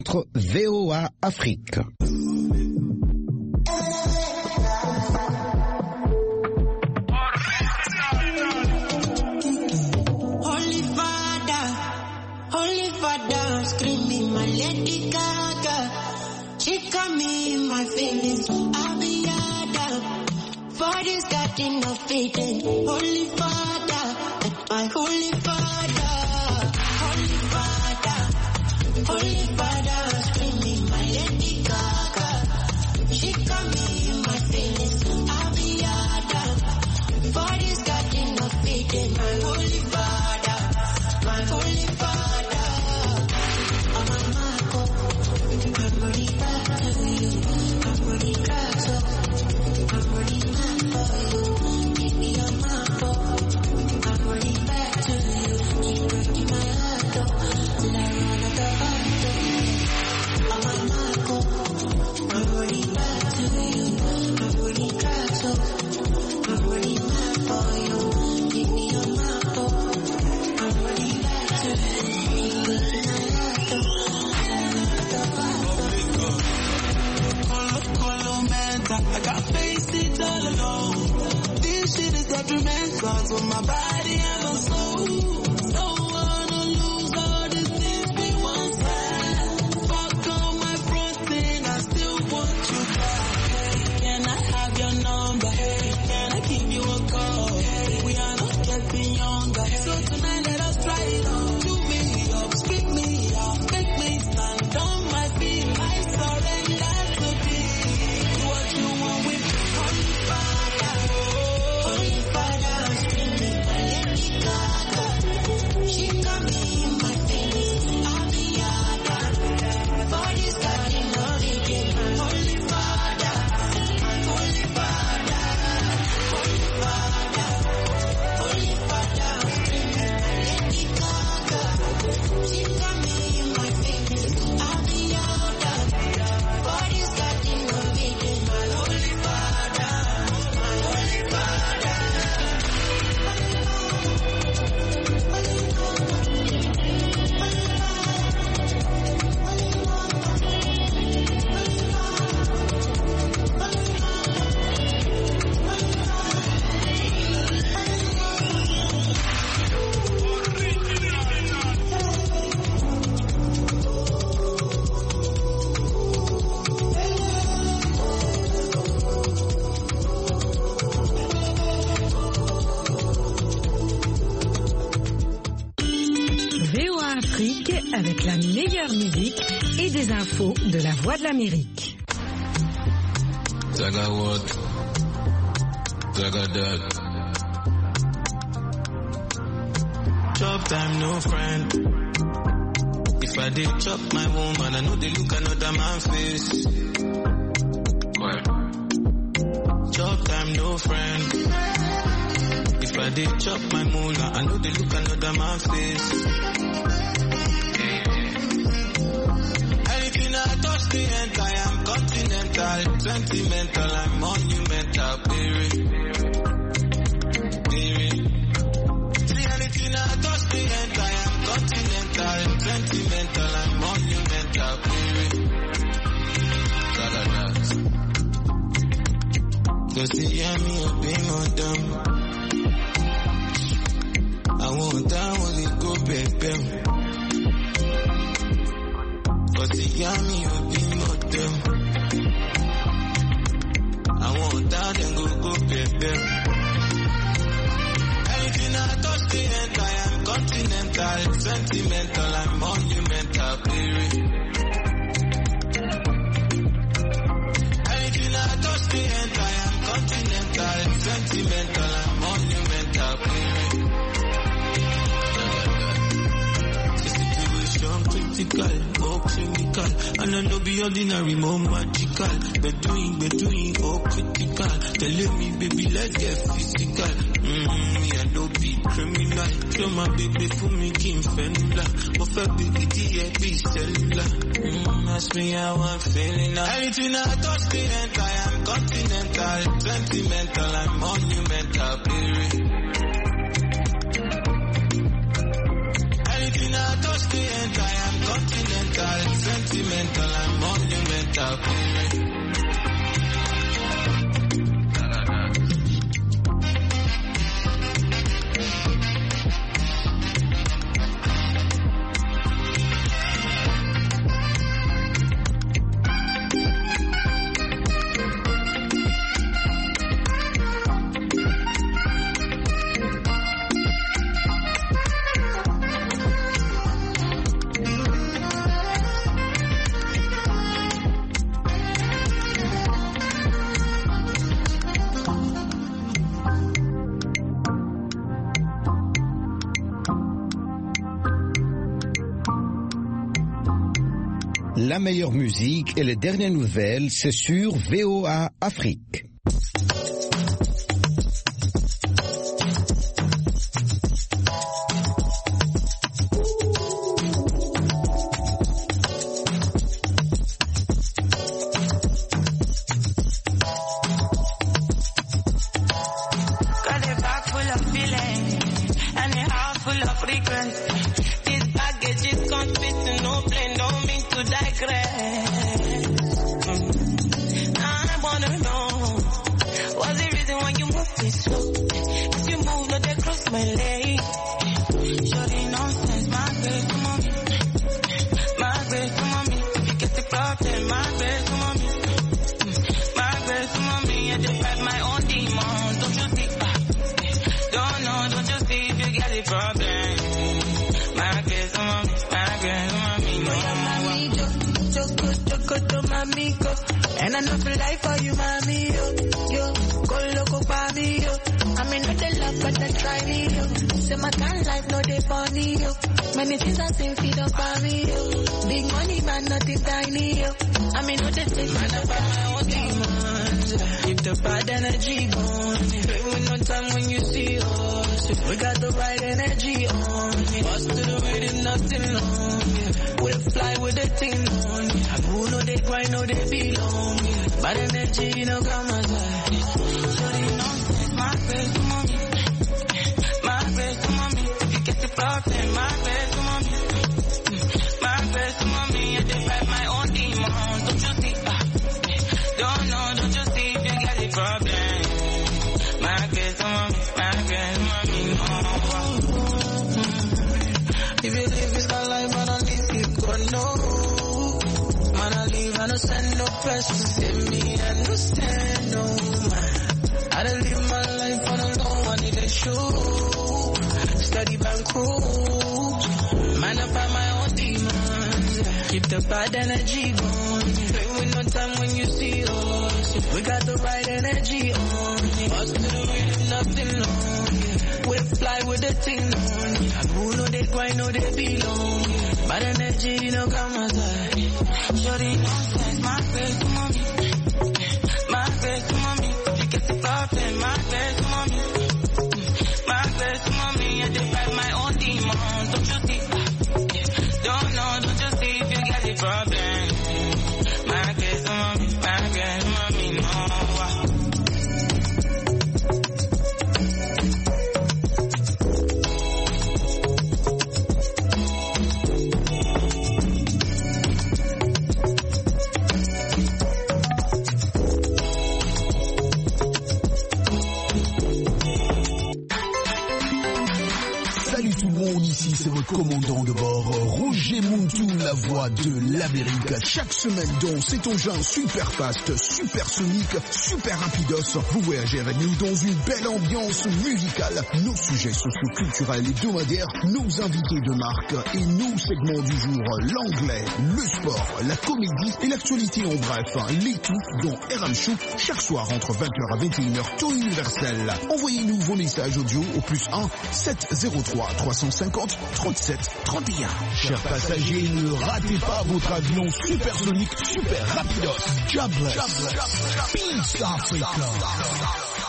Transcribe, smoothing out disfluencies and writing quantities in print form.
VOA Afrique. Holy Father, screaming my Lady Gaga. She got me in my feelings. I'll be yada. For this getting no fitting. Holy Father, my Holy Father. Holy Father, Holy Father, screaming my Lady Gaga. She got me in my feelings. I'll be yada. For this getting no fitting. My Holy Father, my Holy Father. I can't face it all alone. This shit is detrimental to my body and my soul. Don't wanna lose all the things we once had. Fuck all my frosting, I still want you back. Hey, can I have your number? Hey, can I give you a call? Hey, we are not getting younger. So tonight let us try it on. Do me up, speak me up, make me stand on my feet. I surrender to be. Avec la meilleure musique et des infos de la Voix de l'Amérique. Zaga what? Zaga that. Chop time, no friend. If I did chop my woman, I know they look another man's face. Where? Chop time, no friend. If I did chop my moolah, I know they look another man's face. The end, I am continental, sentimental, I'm monumental, baby. See anything I touch the end, I am continental, sentimental, I'm monumental, baby. Cause you hear me open on them. I want that one to go baby. Cause you hear me open on them. I want that and go baby. Anything I touch the end, I am continental, sentimental, I'm monumental, baby. Anything I touch the end, I am continental, sentimental, I'm monumental, baby. Situation critical, more clinical, and I know be ordinary, more magical. Between, oh critical. Telling me, baby, let's get physical. I don't be criminal. Show my baby for me, Kim Fenula. What a baby, be cellular. Ask me how I'm feeling now. Anything I touch the end, I am continental, sentimental, I'm monumental, baby. Anything I touch the end, I am continental, sentimental and monumental. La meilleure musique et les dernières nouvelles, c'est sur VOA Afrique. And I know for life for you, mommy, yo, go loco for me, yo. I mean, not the love, but I try me, yo. Say my kind life, no they funny, yo. Many things I say, feed up for me, yo. Big money, man, nothing tiny, yo. I mean, not the thing, man, I buy my own demons. Keep the bad energy going. With no time when you see us. We got the right energy on. Bust to the rhythm, nothing long. We'll fly with the thing on. And who know they grind, know they belong. Bad energy, you know, come on. Shorty, nonsense, my face, come on me. My face, come on me. If you get the problem, my face, come on me. My face, come on me. I just fight my own demons. Don't you see? Don't know, don't you see? If you get the problem. My face, come on me. My face, come on me. If you live this life, man, at least you gon' know. Man, I leave, I don't send no pressure. Save me, understand, no man. I don't live my life on a low, I need a show. Steady bank cruise. Man, I find my own demons. Keep the bad energy going. Play with no time when you see us. We got the right energy on. Bust to the rhythm, nothing long. We'll fly with the thing on. And who know they grind, know they belong. Bad energy, you know, come outside. Shorty, nonsense, my face, come on me. My face, come on me. If you get the problem, my face, come on me. My face, come on me. I just fight my own demons. Don't you see? Don't know, don't you see? If you get the problem. My face, come on me. My face, come on me. No. Ici, c'est votre commandant de bord, Roger Muntu, la voix de l'Amérique. Chaque semaine, dans cet engin super fast, super sonique, super rapidos, vous voyagez avec nous dans une belle ambiance musicale. Nos sujets socio-culturels hebdomadaires, nos invités de marque et nos segments du jour, l'anglais, le sport, la comédie et l'actualité en bref. Les tout dans RM Show, chaque soir entre 20h à 21h, temps universel. Envoyez-nous vos messages audio au +1 703 350 37 31. Chers passagers, ne ratez pas votre avion supersonique, super rapidos. Jobless. Peace Africa.